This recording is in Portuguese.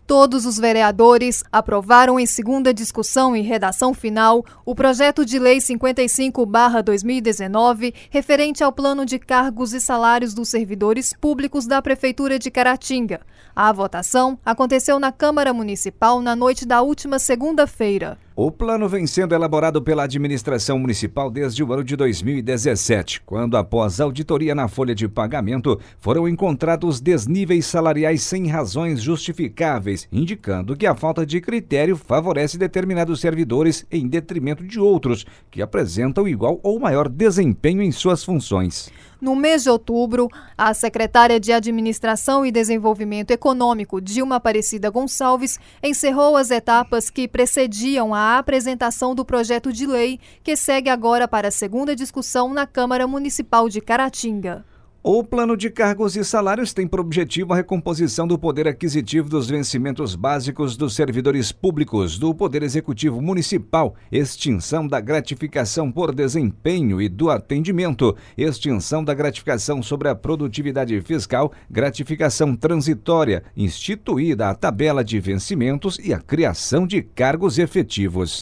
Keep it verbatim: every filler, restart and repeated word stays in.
Todos os vereadores aprovaram em segunda discussão e redação final o projeto de lei cinquenta e cinco barra dois mil e dezenove, referente ao plano de cargos e salários dos servidores públicos da Prefeitura de Caratinga. A votação aconteceu na Câmara Municipal na noite da última segunda-feira. O plano vem sendo elaborado pela administração municipal desde o ano de dois mil e dezessete, quando, após auditoria na folha de pagamento, foram encontrados desníveis salariais sem razões justificáveis, indicando que a falta de critério favorece determinados servidores em detrimento de outros, que apresentam igual ou maior desempenho em suas funções. No mês de outubro, a secretária de Administração e Desenvolvimento Econômico, Dilma Aparecida Gonçalves, encerrou as etapas que precediam a apresentação do projeto de lei, que segue agora para a segunda discussão na Câmara Municipal de Caratinga. O plano de cargos e salários tem por objetivo a recomposição do poder aquisitivo dos vencimentos básicos dos servidores públicos do Poder Executivo Municipal, extinção da gratificação por desempenho e do atendimento, extinção da gratificação sobre a produtividade fiscal, gratificação transitória, instituída a tabela de vencimentos e a criação de cargos efetivos.